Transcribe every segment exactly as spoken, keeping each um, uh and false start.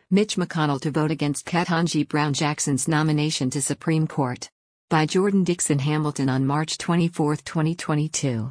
Mitch McConnell to vote against Ketanji Brown Jackson's nomination to Supreme Court. By Jordan Dixon Hamilton on March twenty-fourth, twenty twenty-two.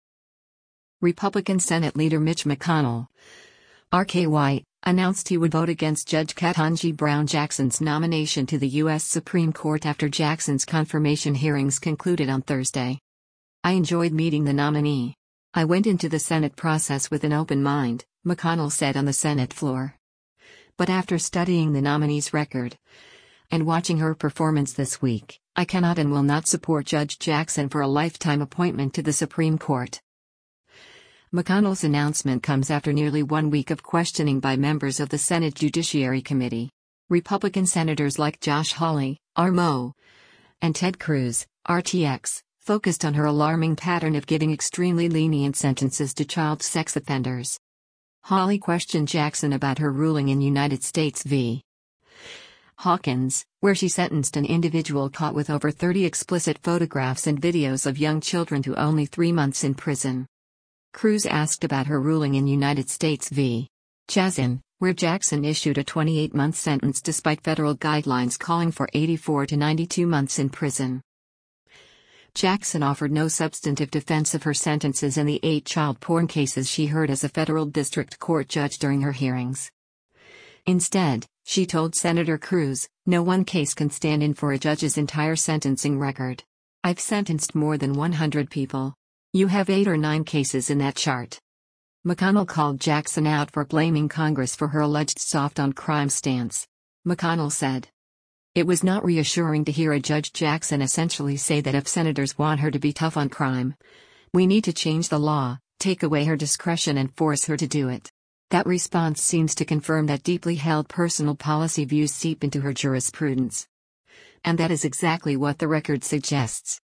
Republican Senate Leader Mitch McConnell, R K Y, announced he would vote against Judge Ketanji Brown Jackson's nomination to the U S Supreme Court after Jackson's confirmation hearings concluded on Thursday. "I enjoyed meeting the nominee. I went into the Senate process with an open mind," McConnell said on the Senate floor. "But after studying the nominee's record and watching her performance this week, I cannot and will not support Judge Jackson for a lifetime appointment to the Supreme Court." McConnell's announcement comes after nearly one week of questioning by members of the Senate Judiciary Committee. Republican senators like Josh Hawley, R M O, and Ted Cruz, R T X, focused on her alarming pattern of giving extremely lenient sentences to child sex offenders. Hawley questioned Jackson about her ruling in United States v. Hawkins, where she sentenced an individual caught with over thirty explicit photographs and videos of young children to only three months in prison. Cruz asked about her ruling in United States v. Chazin, where Jackson issued a twenty-eight month sentence despite federal guidelines calling for eighty-four to ninety-two months in prison. Jackson offered no substantive defense of her sentences in the eight child porn cases she heard as a federal district court judge during her hearings. Instead, she told Senator Cruz, "No one case can stand in for a judge's entire sentencing record. I've sentenced more than one hundred people. You have eight or nine cases in that chart." McConnell called Jackson out for blaming Congress for her alleged soft-on-crime stance. McConnell said, "It was not reassuring to hear a Judge Jackson essentially say that if senators want her to be tough on crime, we need to change the law, take away her discretion and force her to do it. That response seems to confirm that deeply held personal policy views seep into her jurisprudence. And that is exactly what the record suggests."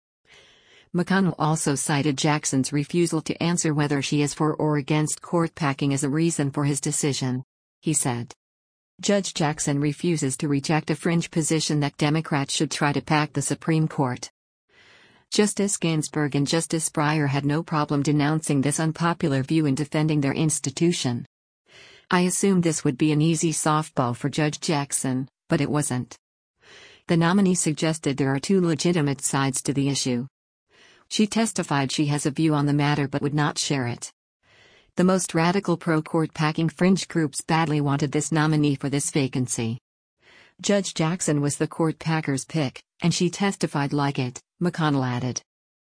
McConnell also cited Jackson's refusal to answer whether she is for or against court packing as a reason for his decision. He said, "Judge Jackson refuses to reject a fringe position that Democrats should try to pack the Supreme Court. Justice Ginsburg and Justice Breyer had no problem denouncing this unpopular view and defending their institution. I assumed this would be an easy softball for Judge Jackson, but it wasn't." The nominee suggested there are two legitimate sides to the issue. She testified she has a view on the matter but would not share it. The most radical pro-court packing fringe groups badly wanted this nominee for this vacancy. Judge Jackson was the court packer's pick, and she testified like it, McConnell added.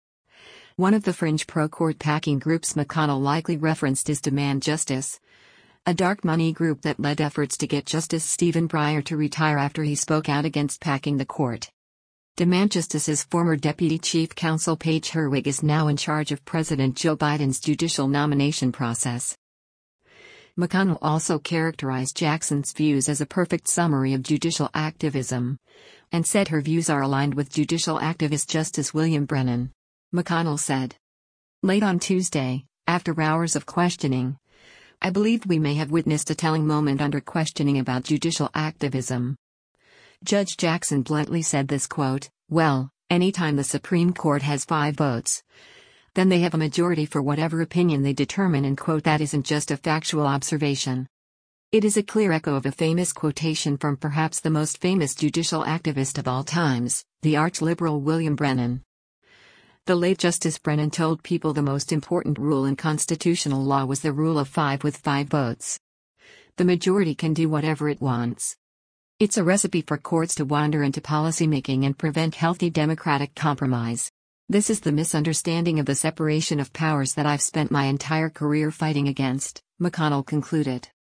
One of the fringe pro-court packing groups McConnell likely referenced is Demand Justice, a dark money group that led efforts to get Justice Stephen Breyer to retire after he spoke out against packing the court. Demand Justice's former Deputy Chief Counsel Paige Herwig is now in charge of President Joe Biden's judicial nomination process. McConnell also characterized Jackson's views as a perfect summary of judicial activism, and said her views are aligned with judicial activist Justice William Brennan. McConnell said, "Late on Tuesday, after hours of questioning, I believed we may have witnessed a telling moment under questioning about judicial activism. Judge Jackson bluntly said this quote, well, anytime the Supreme Court has five votes, then they have a majority for whatever opinion they determine, and quote, that isn't just a factual observation. It is a clear echo of a famous quotation from perhaps the most famous judicial activist of all times, the arch-liberal William Brennan. The late Justice Brennan told people the most important rule in constitutional law was the rule of five with five votes. The majority can do whatever it wants. It's a recipe for courts to wander into policymaking and prevent healthy democratic compromise. This is the misunderstanding of the separation of powers that I've spent my entire career fighting against," McConnell concluded.